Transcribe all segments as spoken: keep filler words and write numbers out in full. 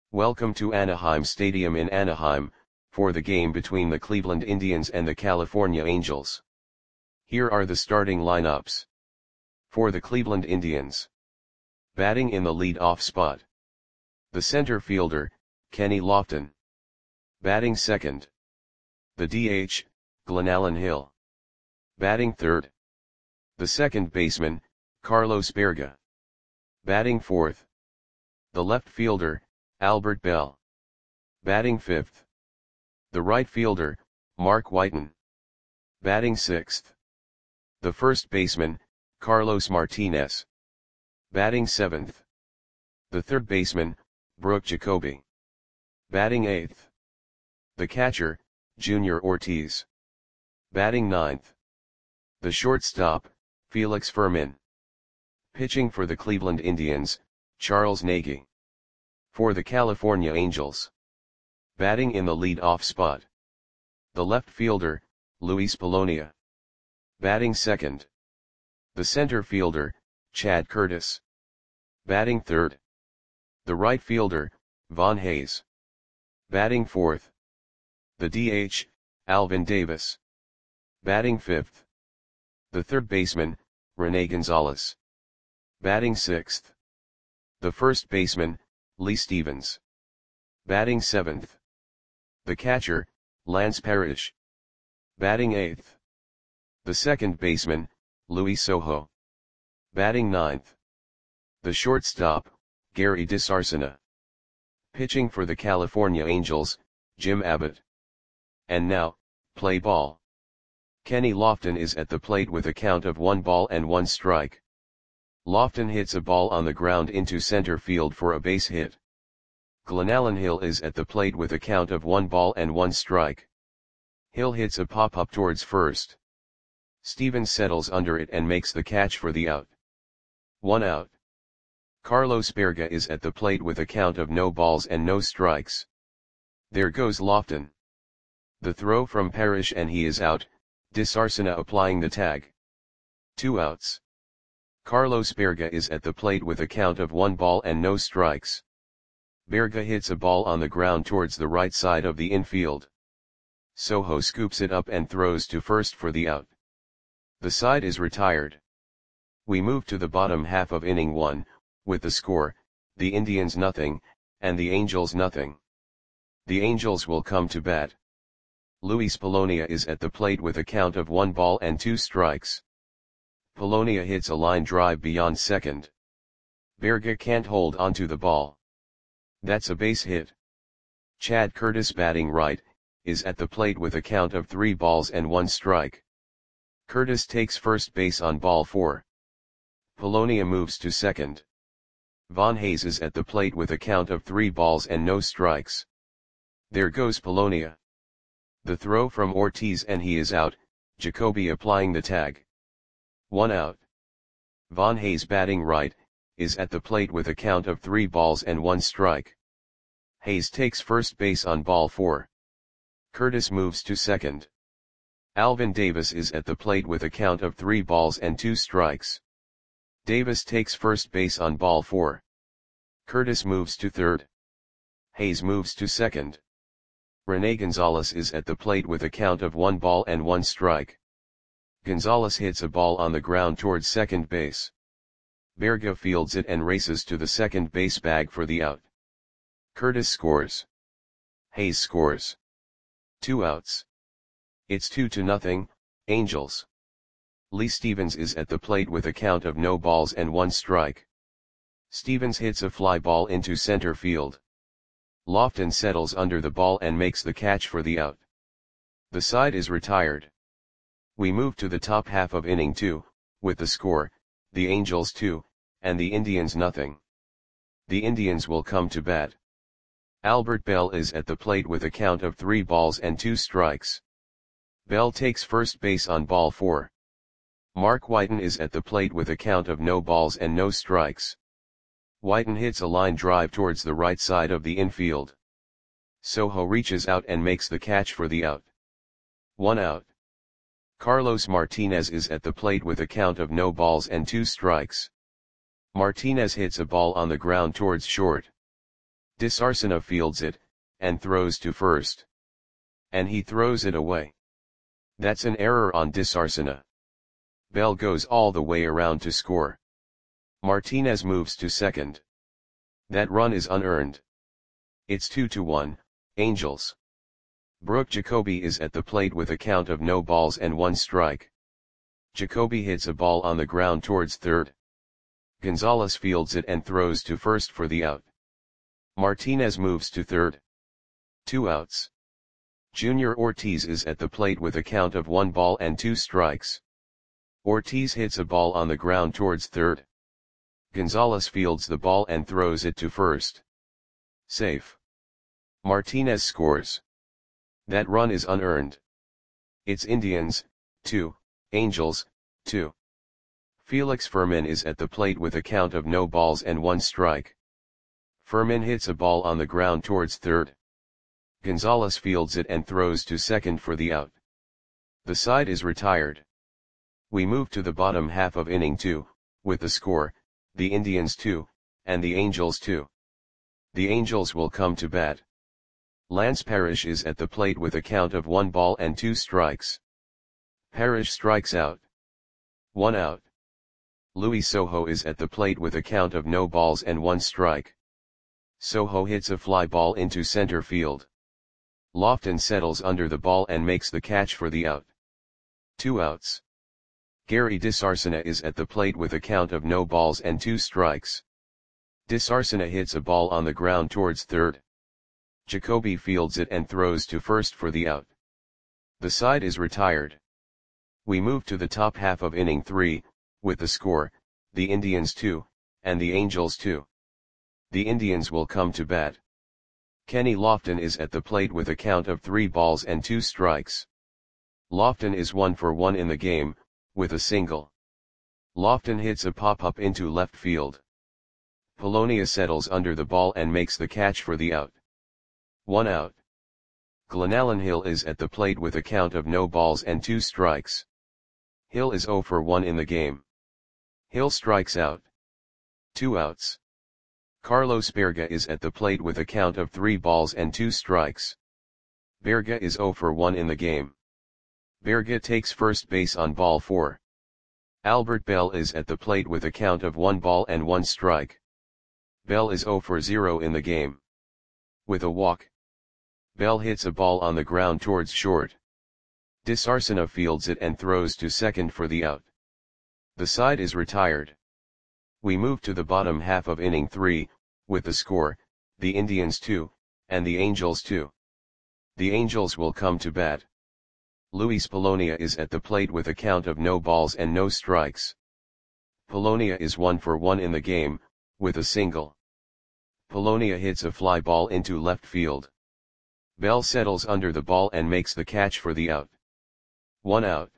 Welcome to Anaheim Stadium in Anaheim, for the game between the Cleveland Indians and the California Angels. Here are the starting lineups. For the Cleveland Indians. Batting in the lead-off spot. The center fielder, Kenny Lofton. Batting second. The D H, Glenallen Hill. Batting third. The second baseman, Carlos Baerga. Batting fourth. The left fielder, Albert Belle. Batting fifth. The right fielder, Mark Whiten. Batting sixth. The first baseman, Carlos Martinez. Batting seventh. The third baseman, Brooke Jacoby. Batting eighth. The catcher, Junior Ortiz. Batting ninth. The shortstop, Felix Fermin. Pitching for the Cleveland Indians, Charles Nagy. For the California Angels. Batting in the lead-off spot. The left fielder, Luis Polonia. Batting second. The center fielder, Chad Curtis. Batting third. The right fielder, Von Hayes. Batting fourth. The D H, Alvin Davis. Batting fifth. The third baseman, Rene Gonzalez. Batting sixth. The first baseman, Lee Stevens. Batting seventh. The catcher, Lance Parrish. Batting eighth. The second baseman, Luis Sojo. Batting ninth. The shortstop, Gary DeSarcina. Pitching for the California Angels, Jim Abbott. And now, play ball. Kenny Lofton is at the plate with a count of one ball and one strike. Lofton hits a ball on the ground into center field for a base hit. Glenallen Hill is at the plate with a count of one ball and one strike. Hill hits a pop-up towards first. Stevens settles under it and makes the catch for the out. One out. Carlos Baerga is at the plate with a count of no balls and no strikes. There goes Lofton. The throw from Parrish and he is out, DeSarcina applying the tag. Two outs. Carlos Baerga is at the plate with a count of one ball and no strikes. Baerga hits a ball on the ground towards the right side of the infield. Sojo scoops it up and throws to first for the out. The side is retired. We move to the bottom half of inning one, with the score, the Indians nothing, and the Angels nothing. The Angels will come to bat. Luis Polonia is at the plate with a count of one ball and two strikes. Polonia hits a line drive beyond second. Baerga can't hold onto the ball. That's a base hit. Chad Curtis batting right, is at the plate with a count of three balls and one strike. Curtis takes first base on ball four. Polonia moves to second. Von Hayes is at the plate with a count of three balls and no strikes. There goes Polonia. The throw from Ortiz and he is out, Jacoby applying the tag. One out. Von Hayes batting right, is at the plate with a count of three balls and one strike. Hayes takes first base on ball four. Curtis moves to second. Alvin Davis is at the plate with a count of three balls and two strikes. Davis takes first base on ball four. Curtis moves to third. Hayes moves to second. Rene Gonzalez is at the plate with a count of one ball and one strike. Gonzalez hits a ball on the ground towards second base. Baerga fields it and races to the second base bag for the out. Curtis scores. Hayes scores. Two outs. It's two to nothing, Angels. Lee Stevens is at the plate with a count of no balls and one strike. Stevens hits a fly ball into center field. Lofton settles under the ball and makes the catch for the out. The side is retired. We move to the top half of inning two, with the score, the Angels two, and the Indians nothing. The Indians will come to bat. Albert Belle is at the plate with a count of three balls and two strikes. Belle takes first base on ball four. Mark Whiten is at the plate with a count of no balls and no strikes. Whiten hits a line drive towards the right side of the infield. Sojo reaches out and makes the catch for the out. One out. Carlos Martinez is at the plate with a count of no balls and two strikes. Martinez hits a ball on the ground towards short. Disarcina fields it, and throws to first. And he throws it away. That's an error on Disarcina. Bell goes all the way around to score. Martinez moves to second. That run is unearned. It's two to one, Angels. Brooke Jacoby is at the plate with a count of no balls and one strike. Jacoby hits a ball on the ground towards third. Gonzalez fields it and throws to first for the out. Martinez moves to third. Two outs. Junior Ortiz is at the plate with a count of one ball and two strikes. Ortiz hits a ball on the ground towards third. Gonzalez fields the ball and throws it to first. Safe. Martinez scores. That run is unearned. It's Indians, two, Angels, two. Felix Fermin is at the plate with a count of no balls and one strike. Fermin hits a ball on the ground towards third. Gonzalez fields it and throws to second for the out. The side is retired. We move to the bottom half of inning two, with the score, the Indians two, and the Angels two. The Angels will come to bat. Lance Parrish is at the plate with a count of one ball and two strikes. Parrish strikes out. One out. Luis Sojo is at the plate with a count of no balls and one strike. Sojo hits a fly ball into center field. Lofton settles under the ball and makes the catch for the out. Two outs. Gary Disarcina is at the plate with a count of no balls and two strikes. Disarcina hits a ball on the ground towards third. Jacoby fields it and throws to first for the out. The side is retired. We move to the top half of inning three, with the score, the Indians two, and the Angels two. The Indians will come to bat. Kenny Lofton is at the plate with a count of three balls and two strikes. Lofton is one for one in the game, with a single. Lofton hits a pop-up into left field. Polonia settles under the ball and makes the catch for the out. One out. Glenallen Hill is at the plate with a count of no balls and two strikes. Hill is zero for one in the game. Hill strikes out. Two outs. Carlos Berga is at the plate with a count of three balls and two strikes. Berga is zero for one in the game. Berga takes first base on ball four. Albert Bell is at the plate with a count of one ball and one strike. Bell is zero for zero in the game. With a walk. Bell hits a ball on the ground towards short. Disarcina fields it and throws to second for the out. The side is retired. We move to the bottom half of inning three, with the score, the Indians two, and the Angels two. The Angels will come to bat. Luis Polonia is at the plate with a count of no balls and no strikes. Polonia is one for one in the game, with a single. Polonia hits a fly ball into left field. Bell settles under the ball and makes the catch for the out. One out.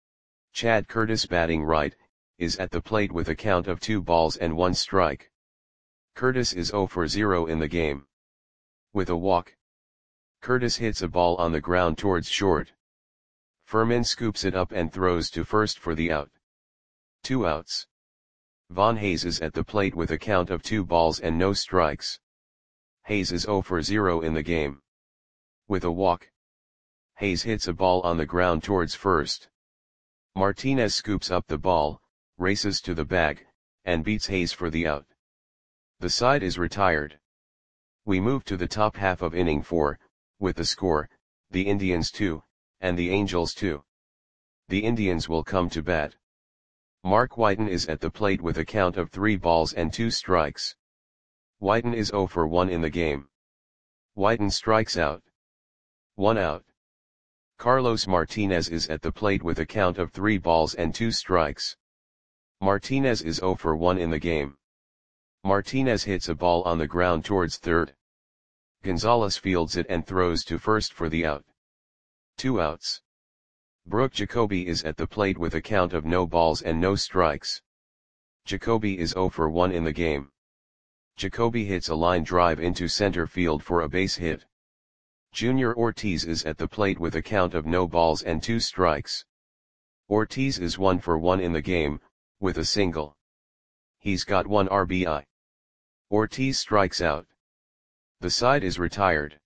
Chad Curtis, batting right, is at the plate with a count of two balls and one strike. Curtis is zero for zero in the game. With a walk. Curtis hits a ball on the ground towards short. Fermin scoops it up and throws to first for the out. Two outs. Von Hayes is at the plate with a count of two balls and no strikes. Hayes is zero for zero in the game. With a walk. Hayes hits a ball on the ground towards first. Martinez scoops up the ball, races to the bag, and beats Hayes for the out. The side is retired. We move to the top half of inning four, with the score, the Indians two, and the Angels two. The Indians will come to bat. Mark Whiten is at the plate with a count of three balls and two strikes. Whiten is zero for one in the game. Whiten strikes out. One out. Carlos Martinez is at the plate with a count of three balls and two strikes. Martinez is zero for one in the game. Martinez hits a ball on the ground towards third. Gonzalez fields it and throws to first for the out. Two outs. Brooke Jacoby is at the plate with a count of no balls and no strikes. Jacoby is zero for one in the game. Jacoby hits a line drive into center field for a base hit. Junior Ortiz is at the plate with a count of no balls and two strikes. Ortiz is one for one in the game, with a single. He's got one R B I. Ortiz strikes out. The side is retired.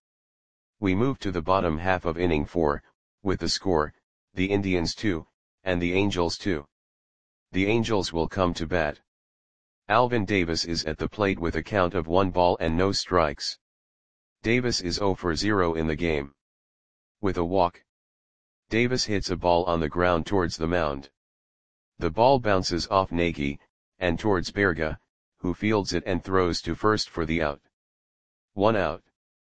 We move to the bottom half of inning four, with the score, the Indians two, and the Angels two. The Angels will come to bat. Alvin Davis is at the plate with a count of one ball and no strikes. Davis is zero for zero in the game. With a walk, Davis hits a ball on the ground towards the mound. The ball bounces off Nagy, and towards Berga, who fields it and throws to first for the out. One out.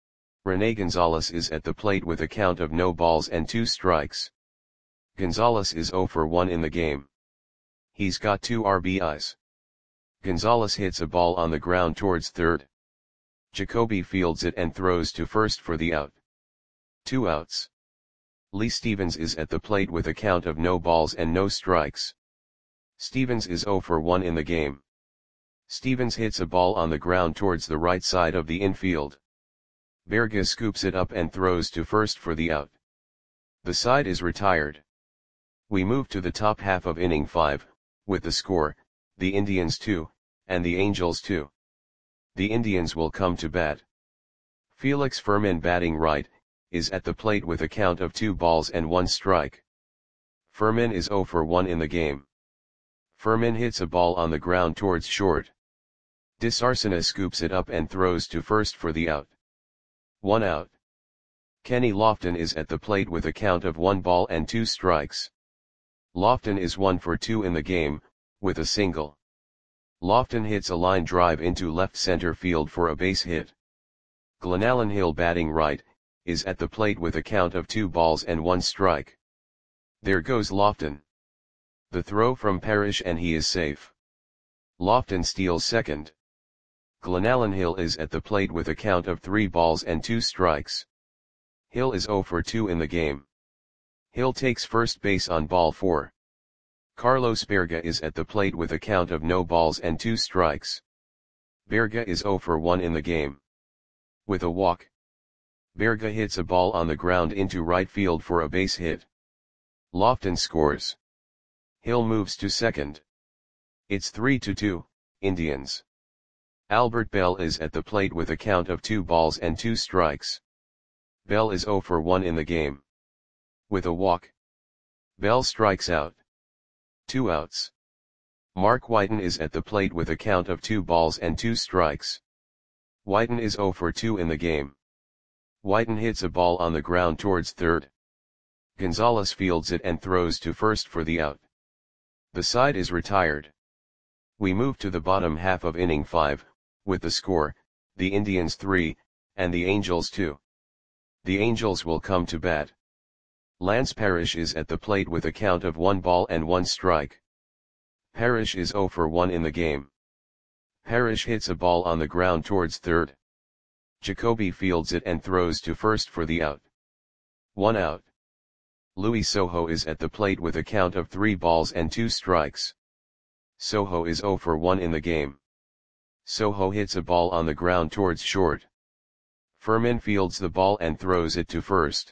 Rene Gonzalez is at the plate with a count of no balls and two strikes. Gonzalez is zero for one in the game. He's got two R B Is. Gonzalez hits a ball on the ground towards third. Jacoby fields it and throws to first for the out. Two outs. Lee Stevens is at the plate with a count of no balls and no strikes. Stevens is zero for one in the game. Stevens hits a ball on the ground towards the right side of the infield. Berga scoops it up and throws to first for the out. The side is retired. We move to the top half of inning five, with the score, the Indians two, and the Angels two. The Indians will come to bat. Felix Fermin, batting right, is at the plate with a count of two balls and one strike. Fermin is zero for one in the game. Fermin hits a ball on the ground towards short. Disarcina scoops it up and throws to first for the out. One out. Kenny Lofton is at the plate with a count of one ball and two strikes. Lofton is one for two in the game, with a single. Lofton hits a line drive into left center field for a base hit. Glenallen Hill, batting right, is at the plate with a count of two balls and one strike. There goes Lofton. The throw from Parrish and he is safe. Lofton steals second. Glenallen Hill is at the plate with a count of three balls and two strikes. Hill is zero for two in the game. Hill takes first base on ball four. Carlos Berga is at the plate with a count of no balls and two strikes. Berga is zero for one in the game. With a walk, Berga hits a ball on the ground into right field for a base hit. Lofton scores. Hill moves to second. It's three to two, Indians. Albert Bell is at the plate with a count of two balls and two strikes. Bell is zero for one in the game. With a walk, Bell strikes out. Two outs. Mark Whiten is at the plate with a count of two balls and two strikes. Whiten is zero for two in the game. Whiten hits a ball on the ground towards third. Gonzalez fields it and throws to first for the out. The side is retired. We move to the bottom half of inning five, with the score, the Indians three, and the Angels two. The Angels will come to bat. Lance Parrish is at the plate with a count of one ball and one strike. Parrish is zero for one in the game. Parrish hits a ball on the ground towards third. Jacoby fields it and throws to first for the out. One out. Louis Sojo is at the plate with a count of three balls and two strikes. Sojo is zero for one in the game. Sojo hits a ball on the ground towards short. Fermin fields the ball and throws it to first.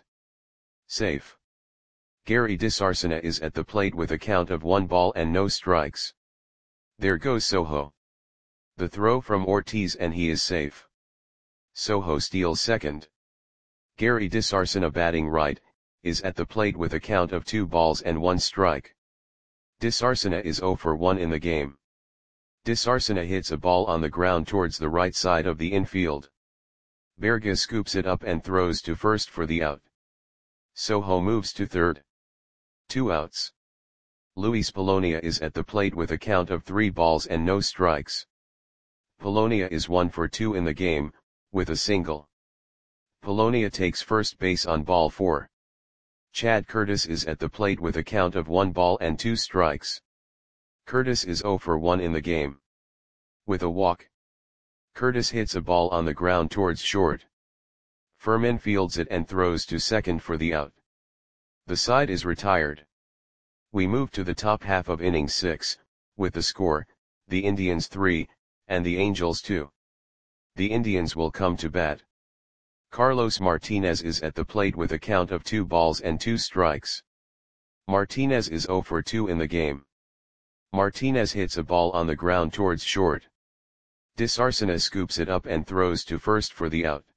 Safe. Gary Disarcina is at the plate with a count of one ball and no strikes. There goes Sojo. The throw from Ortiz and he is safe. Sojo steals second. Gary Disarcina, batting right, is at the plate with a count of two balls and one strike. Disarcina is zero for one in the game. Disarcina hits a ball on the ground towards the right side of the infield. Berga scoops it up and throws to first for the out. Sojo moves to third. Two outs. Luis Polonia is at the plate with a count of three balls and no strikes. Polonia is one for two in the game, with a single. Polonia takes first base on ball four. Chad Curtis is at the plate with a count of one ball and two strikes. Curtis is zero for one in the game. With a walk, Curtis hits a ball on the ground towards short. Fermin fields it and throws to second for the out. The side is retired. We move to the top half of inning six, with the score, the Indians three, and the Angels two. The Indians will come to bat. Carlos Martinez is at the plate with a count of two balls and two strikes. Martinez is zero for two in the game. Martinez hits a ball on the ground towards short. Disarsena scoops it up and throws to first for the out.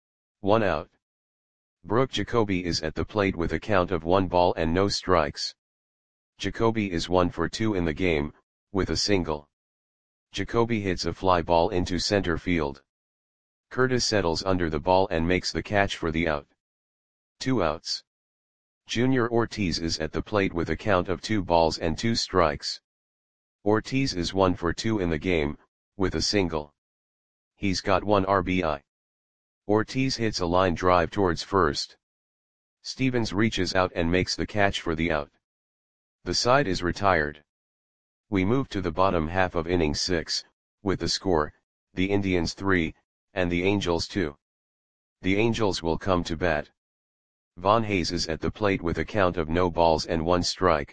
One out. Brooke Jacoby is at the plate with a count of one ball and no strikes. Jacoby is one for two in the game, with a single. Jacoby hits a fly ball into center field. Curtis settles under the ball and makes the catch for the out. Two outs. Junior Ortiz is at the plate with a count of two balls and two strikes. Ortiz is one for two in the game, with a single. He's got one R B I. Ortiz hits a line drive towards first. Stevens reaches out and makes the catch for the out. The side is retired. We move to the bottom half of inning six, with the score, the Indians three, and the Angels two. The Angels will come to bat. Von Hayes is at the plate with a count of no balls and one strike.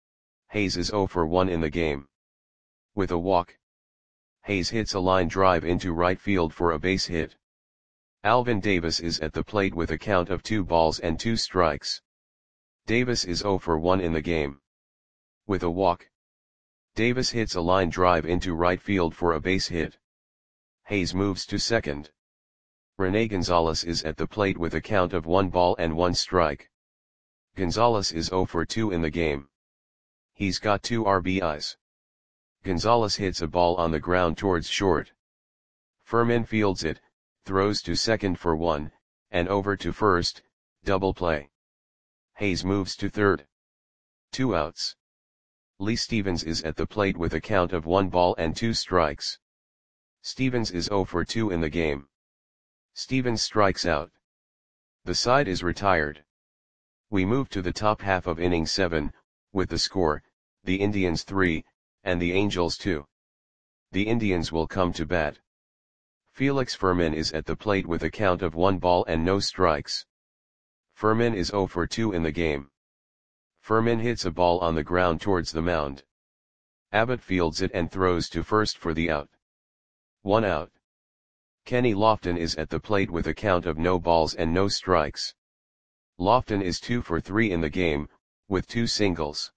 Hayes is zero for one in the game. With a walk. Hayes hits a line drive into right field for a base hit. Alvin Davis is at the plate with a count of two balls and two strikes. Davis is zero for one in the game. With a walk. Davis hits a line drive into right field for a base hit. Hayes moves to second. Rene Gonzalez is at the plate with a count of one ball and one strike. Gonzalez is zero for two in the game. He's got two R B Is. Gonzalez hits a ball on the ground towards short. Furman fields it, throws to second for one, and over to first, double play. Hayes moves to third. Two outs. Lee Stevens is at the plate with a count of one ball and two strikes. Stevens is zero for two in the game. Stevens strikes out. The side is retired. We move to the top half of inning seven, with the score, the Indians three, and the Angels two. The Indians will come to bat. Felix Furman is at the plate with a count of one ball and no strikes. Furman is zero for two in the game. Furman hits a ball on the ground towards the mound. Abbott fields it and throws to first for the out. One out. Kenny Lofton is at the plate with a count of no balls and no strikes. Lofton is two for three in the game, with two singles.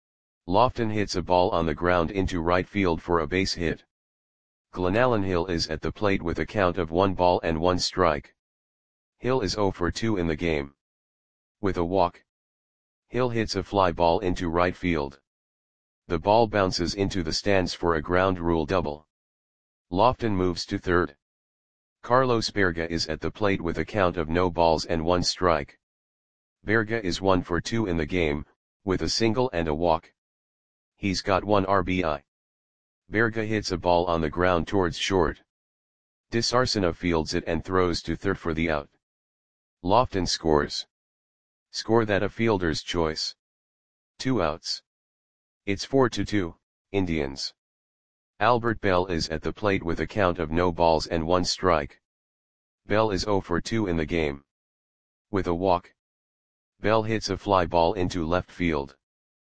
Lofton hits a ball on the ground into right field for a base hit. Glenallen Hill is at the plate with a count of one ball and one strike. Hill is zero for two in the game. With a walk. Hill hits a fly ball into right field. The ball bounces into the stands for a ground rule double. Lofton moves to third. Carlos Berga is at the plate with a count of no balls and one strike. Berga is one for two in the game, with a single and a walk. He's got one R B I. Berga hits a ball on the ground towards short. Disarsena fields it and throws to third for the out. Lofton scores. Score that a fielder's choice. Two outs. It's four to two, Indians. Albert Bell is at the plate with a count of no balls and one strike. Bell is zero for two in the game. With a walk. Bell hits a fly ball into left field.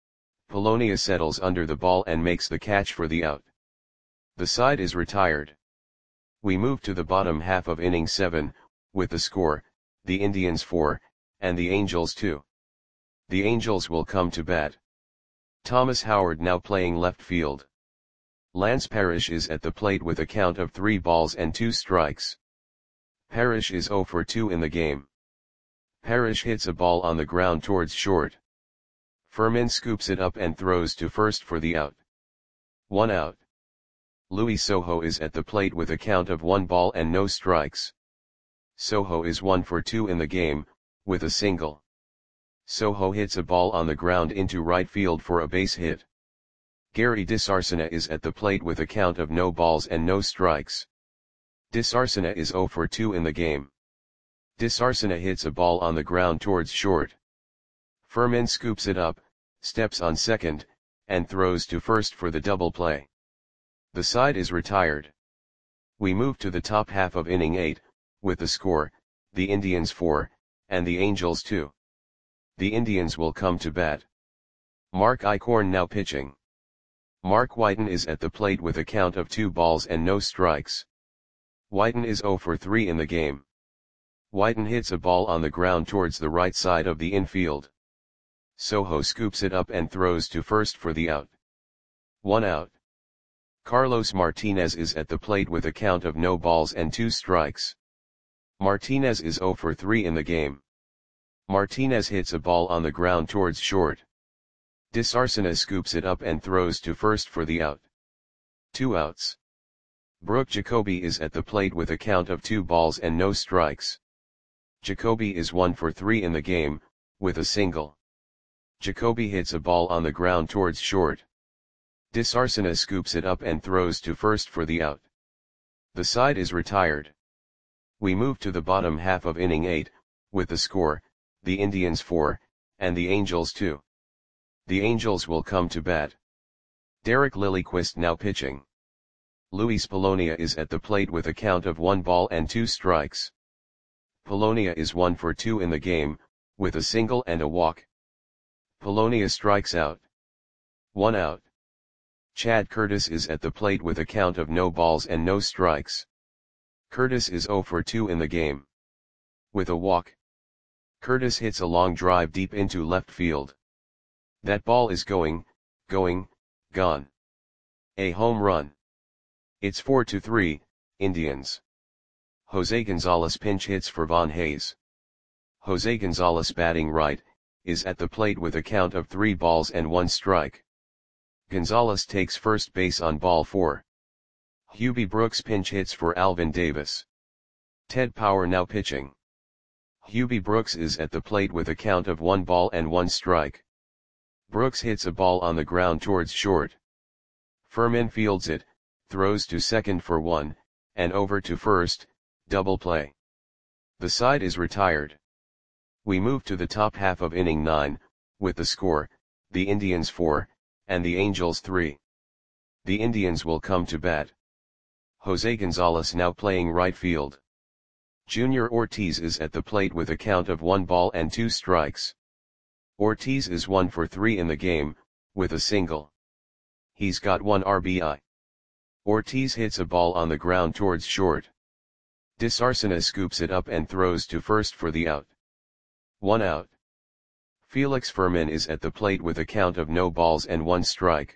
Polonia settles under the ball and makes the catch for the out. The side is retired. We move to the bottom half of inning seven, with the score, the Indians four, and the Angels two. The Angels will come to bat. Thomas Howard now playing left field. Lance Parrish is at the plate with a count of three balls and two strikes. Parrish is zero for two in the game. Parrish hits a ball on the ground towards short. Furman scoops it up and throws to first for the out. One out. Louis Soho is at the plate with a count of one ball and no strikes. Soho is one for two in the game, with a single. Soho hits a ball on the ground into right field for a base hit. Gary Disarsena is at the plate with a count of no balls and no strikes. Disarsena is zero for two in the game. Disarsena hits a ball on the ground towards short. Furman scoops it up, steps on second, and throws to first for the double play. The side is retired. We move to the top half of inning eight, with the score, the Indians four, and the Angels two. The Indians will come to bat. Mark Eichhorn now pitching. Mark Whiten is at the plate with a count of two balls and no strikes. Whiten is zero for three in the game. Whiten hits a ball on the ground towards the right side of the infield. Soho scoops it up and throws to first for the out. One out. Carlos Martinez is at the plate with a count of no balls and two strikes. Martinez is zero for three in the game. Martinez hits a ball on the ground towards short. Disarcina scoops it up and throws to first for the out. Two outs. Brooke Jacoby is at the plate with a count of two balls and no strikes. Jacoby is one for three in the game, with a single. Jacoby hits a ball on the ground towards short. Disarcina scoops it up and throws to first for the out. The side is retired. We move to the bottom half of inning eight, with the score, the Indians four, and the Angels two. The Angels will come to bat. Derek Lilliquist now pitching. Luis Polonia is at the plate with a count of one ball and two strikes. Polonia is one for two in the game, with a single and a walk. Polonia strikes out. One out. Chad Curtis is at the plate with a count of no balls and no strikes. Curtis is zero for two in the game. With a walk. Curtis hits a long drive deep into left field. That ball is going, going, gone. A home run. It's four to three, Indians. Jose Gonzalez pinch hits for Von Hayes. Jose Gonzalez, batting right, is at the plate with a count of three balls and one strike. Gonzalez takes first base on ball four. Hubie Brooks pinch hits for Alvin Davis. Ted Power now pitching. Hubie Brooks is at the plate with a count of one ball and one strike. Brooks hits a ball on the ground towards short. Furman fields it, throws to second for one, and over to first, double play. The side is retired. We move to the top half of inning nine, with the score, the Indians four, and the Angels three. The Indians will come to bat. Jose Gonzalez now playing right field. Junior Ortiz is at the plate with a count of one ball and two strikes. Ortiz is one for three in the game, with a single. He's got one R B I. Ortiz hits a ball on the ground towards short. Disarcina scoops it up and throws to first for the out. One out. Felix Furman is at the plate with a count of no balls and one strike.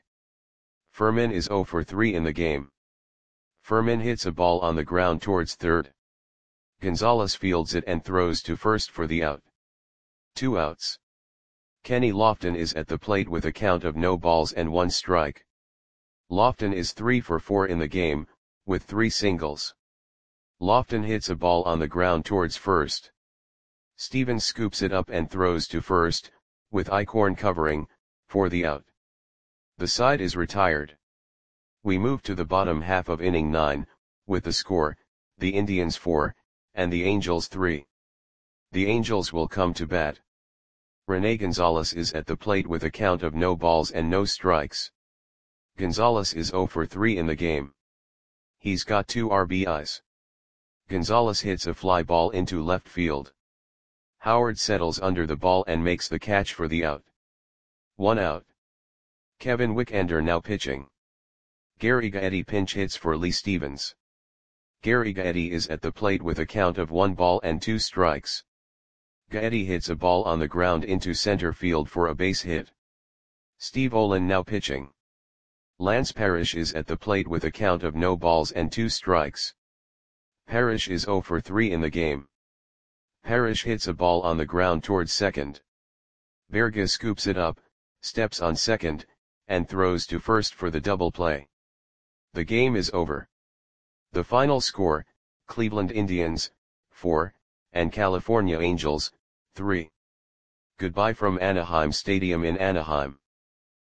Furman is zero for three in the game. Furman hits a ball on the ground towards third. Gonzalez fields it and throws to first for the out. Two outs. Kenny Lofton is at the plate with a count of no balls and one strike. Lofton is three for four in the game, with three singles. Lofton hits a ball on the ground towards first. Stevens scoops it up and throws to first, with Eichhorn covering, for the out. The side is retired. We move to the bottom half of inning nine, with the score, the Indians four, and the Angels three. The Angels will come to bat. Rene Gonzalez is at the plate with a count of no balls and no strikes. Gonzalez is zero for three in the game. He's got two R B Is. Gonzalez hits a fly ball into left field. Howard settles under the ball and makes the catch for the out. One out. Kevin Wickender now pitching. Gary Gaetti pinch hits for Lee Stevens. Gary Gaetti is at the plate with a count of one ball and two strikes. Gaetti hits a ball on the ground into center field for a base hit. Steve Olin now pitching. Lance Parrish is at the plate with a count of no balls and two strikes. Parrish is zero for three in the game. Parrish hits a ball on the ground towards second. Verga scoops it up, steps on second, and throws to first for the double play. The game is over. The final score, Cleveland Indians, four, and California Angels, three. Goodbye from Anaheim Stadium in Anaheim.